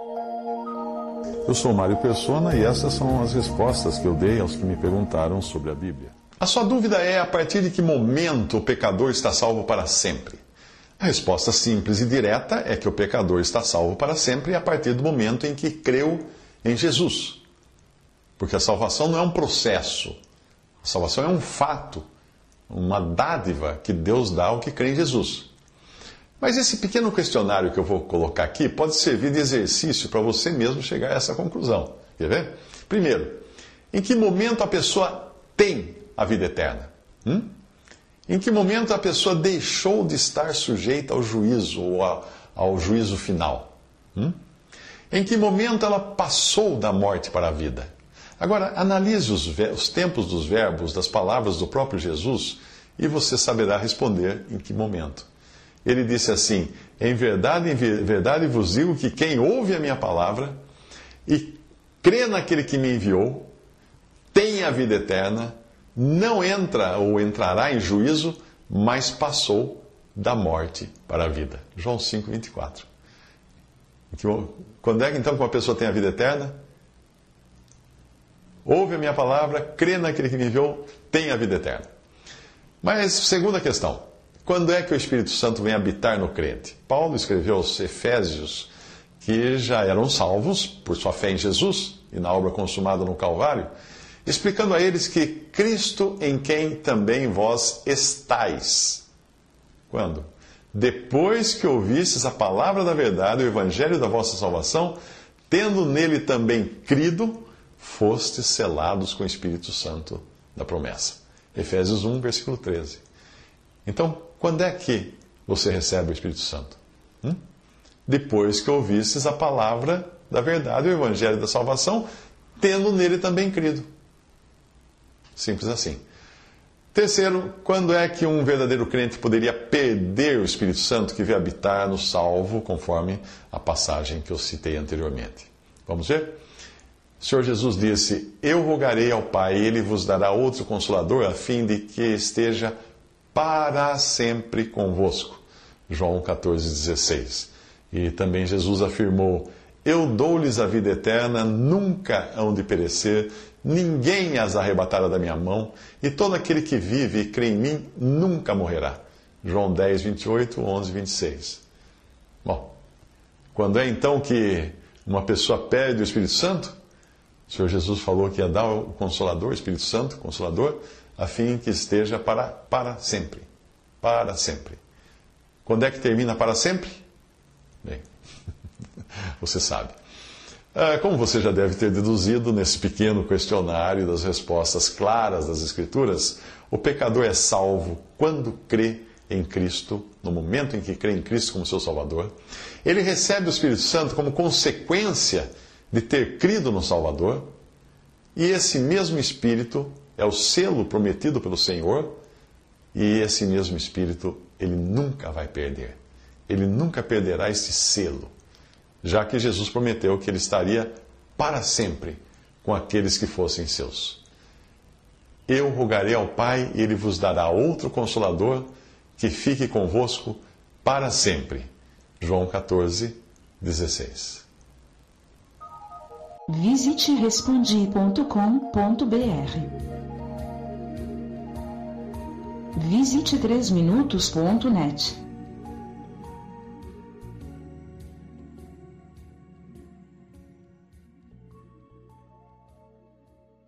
Eu sou Mário Persona e essas são as respostas que eu dei aos que me perguntaram sobre a Bíblia. A sua dúvida é a partir de que momento o pecador está salvo para sempre? A resposta simples e direta é que o pecador está salvo para sempre a partir do momento em que creu em Jesus. Porque a salvação não é um processo. A salvação é um fato, uma dádiva que Deus dá ao que crê em Jesus. Mas esse pequeno questionário que eu vou colocar aqui pode servir de exercício para você mesmo chegar a essa conclusão. Quer ver? Primeiro, em que momento a pessoa tem a vida eterna? Em que momento a pessoa deixou de estar sujeita ao juízo ou ao juízo final? Em que momento ela passou da morte para a vida? Agora, analise os tempos dos verbos, das palavras do próprio Jesus, e você saberá responder em que momento. Ele disse assim: em verdade vos digo que quem ouve a minha palavra e crê naquele que me enviou, tem a vida eterna, não entra ou entrará em juízo, mas passou da morte para a vida. João 5:24. Quando é que então que uma pessoa tem a vida eterna? Ouve a minha palavra, crê naquele que me enviou, tem a vida eterna. Mas, segunda questão, quando é que o Espírito Santo vem habitar no crente? Paulo escreveu aos Efésios que já eram salvos por sua fé em Jesus e na obra consumada no Calvário, explicando a eles que Cristo em quem também vós estais. Quando? Depois que ouvistes a palavra da verdade, o evangelho da vossa salvação, tendo nele também crido, fostes selados com o Espírito Santo da promessa. Efésios 1, versículo 13. Então, quando é que você recebe o Espírito Santo? Depois que ouvistes a palavra da verdade, o evangelho da salvação, tendo nele também crido. Simples assim. Terceiro, quando é que um verdadeiro crente poderia perder o Espírito Santo que veio habitar no salvo, conforme a passagem que eu citei anteriormente? Vamos ver? O Senhor Jesus disse: eu rogarei ao Pai, e Ele vos dará outro Consolador, a fim de que esteja para sempre convosco. João 14,16. E também Jesus afirmou: eu dou-lhes a vida eterna, nunca hão de perecer, ninguém as arrebatará da minha mão, e todo aquele que vive e crê em mim nunca morrerá. João 10, 28, 11, 26. Bom, quando é então que uma pessoa perde o Espírito Santo? O Senhor Jesus falou que ia dar o Consolador, o Espírito Santo, Consolador, a fim que esteja para sempre. Para sempre. Quando é que termina para sempre? Bem, você sabe. Como você já deve ter deduzido nesse pequeno questionário das respostas claras das Escrituras, o pecador é salvo quando crê em Cristo, no momento em que crê em Cristo como seu Salvador. Ele recebe o Espírito Santo como consequência de ter crido no Salvador, e esse mesmo Espírito é o selo prometido pelo Senhor, e esse mesmo Espírito ele nunca vai perder. Ele nunca perderá esse selo, já que Jesus prometeu que ele estaria para sempre com aqueles que fossem seus. Eu rogarei ao Pai, e Ele vos dará outro Consolador, que fique convosco para sempre. João 14, 16. Visite respondi.com.br. Visite 3minutos.net.